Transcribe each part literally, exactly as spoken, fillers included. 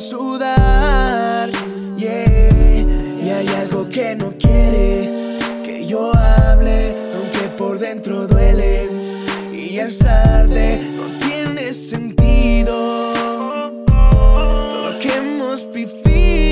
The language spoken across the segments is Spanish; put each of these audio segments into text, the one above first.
sudar, yeah. Y hay algo que no quiere que yo hable, aunque por dentro duele. Y ya es tarde, no tiene sentido todo lo que hemos vivido.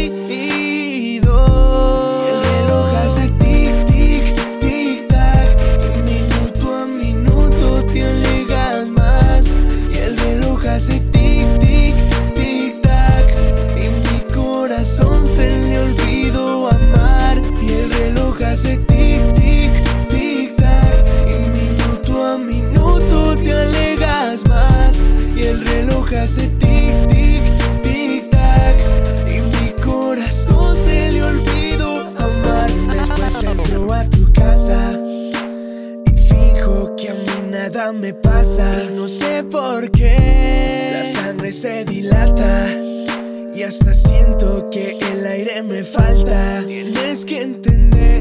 Y el reloj hace tic, tic, tic, tac, y minuto a minuto te alejas más. Y el reloj hace tic, tic, tic, tac, y mi corazón se le olvidó amar. Y el reloj hace tic, tic, tic, tac, y minuto a minuto te alejas más. Y el reloj hace tic, tic, tic, tac, y mi corazón se le olvidó amar. Después entro a tu casa y fijo que a mí nada me pasa. Y no sé por qué la sangre se dilata y hasta siento que el aire me falta. Tienes que entender,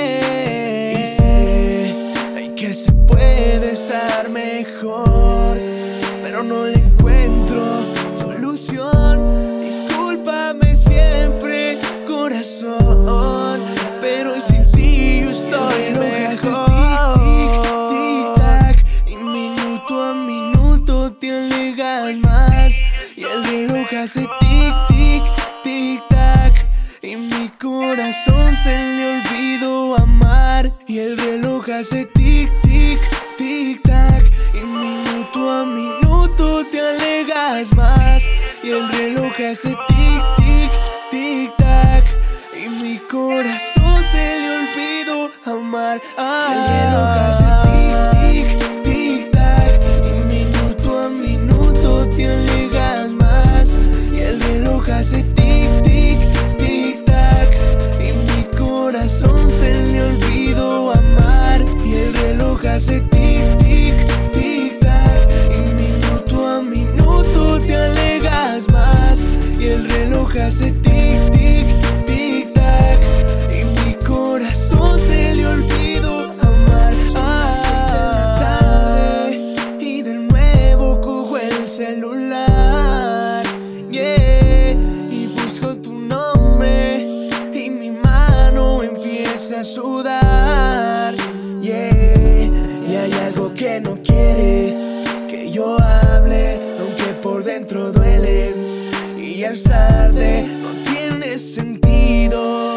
y sé que se puede estar mejor, pero no le encuentro solución. Discúlpame siempre, corazón, pero hoy sin ti yo estoy mejor. Tic, tic, tac, y minuto a minuto te alejas más. Y el reloj hace tic, tic, tic, tac, y mi corazón se le olvidó amar. Y el reloj hace tic, tic, tic, tac, y minuto a minuto te alejas más. Y el reloj hace tic, tic, tic, tac, y mi corazón se le olvidó amar. Ah. Y el reloj hace tic, tic, tic, tac, y minuto a minuto te alejas más. Y el reloj hace tic, tic, tic, tac, y mi corazón se le olvidó amar. Y el reloj hace tic, tic, tic, tac, y minuto a minuto te alejas más. Y el reloj hace tic, tic, tic, tac, y mi corazón se le olvidó amar. Ah, seis de la tarde y de nuevo cojo el celular, yeah, y busco tu nombre y mi mano empieza a sudar, yeah. Y hay algo que no quiere que yo hable, aunque por dentro duele. Y ya es tarde, no tiene sentido